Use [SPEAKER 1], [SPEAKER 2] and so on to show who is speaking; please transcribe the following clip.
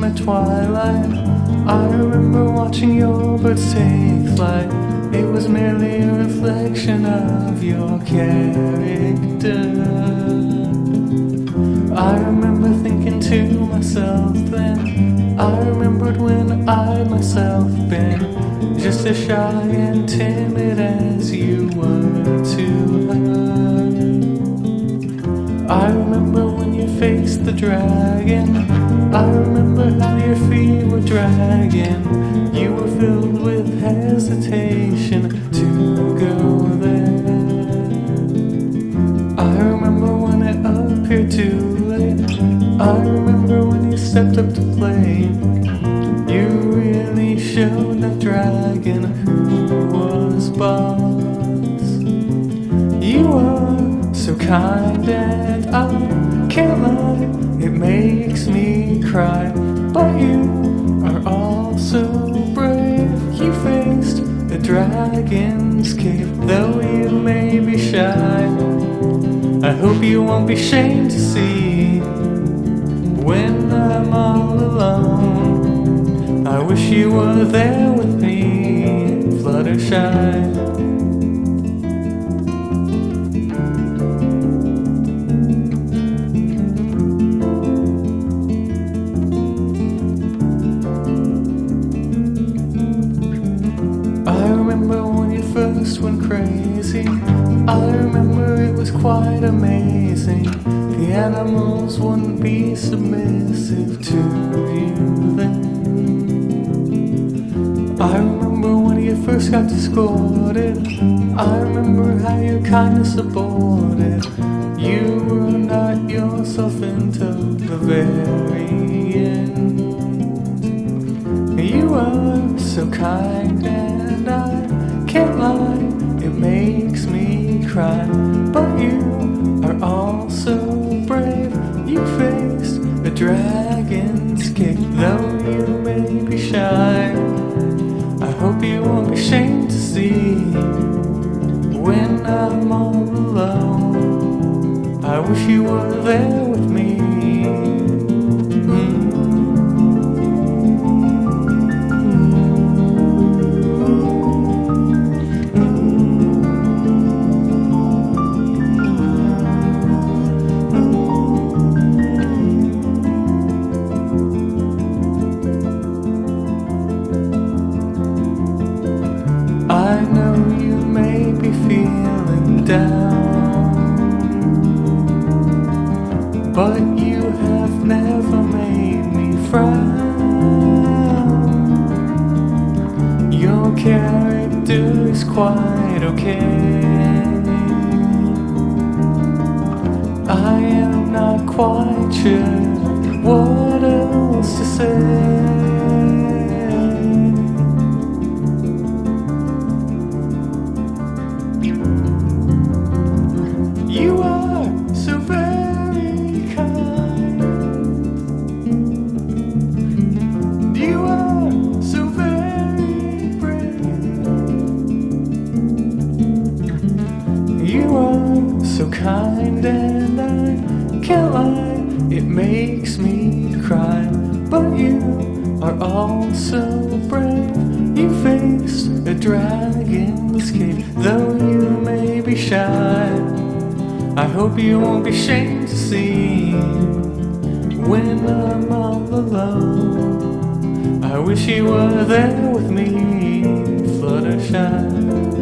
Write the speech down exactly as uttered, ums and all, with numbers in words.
[SPEAKER 1] the twilight. I remember watching your birds take flight. It was merely a reflection of your character. I remember thinking to myself then, I remembered when I myself been just as shy and timid as you were to her. I remember when you faced the dragon. I remember how your feet were dragging. You were filled with hesitation to go there. I remember when it appeared too late. I remember when you stepped up to play. You really showed that dragon who was boss. You were so kind and I can't lie, it makes me cry. But you are also brave. You faced the dragon's cave, though you may be shy. I hope you won't be ashamed to see when I'm all alone. I wish you were there with me, Fluttershy. I remember when you first went crazy. I remember it was quite amazing. The animals wouldn't be submissive to you then. I remember when you first got escorted. I remember how your kindness aborted. You were not yourself until the very end. You were so kind and I can't lie, it makes me cry. But you are also brave. You faced a dragon's cave, though you may be shy. I hope you won't be ashamed to see when I'm all alone. I wish you were there with me. I know you may be feeling down, but you have never made me frown. Your character is quite okay. I am not quite sure what else to say. You are so very kind. You are so very brave. You are so kind and I can't lie, it makes me cry. But you are also brave. You faced a dragon's cave, though you may be shy. I hope you won't be ashamed to see when I'm all alone. I wish you were there with me, Fluttershy.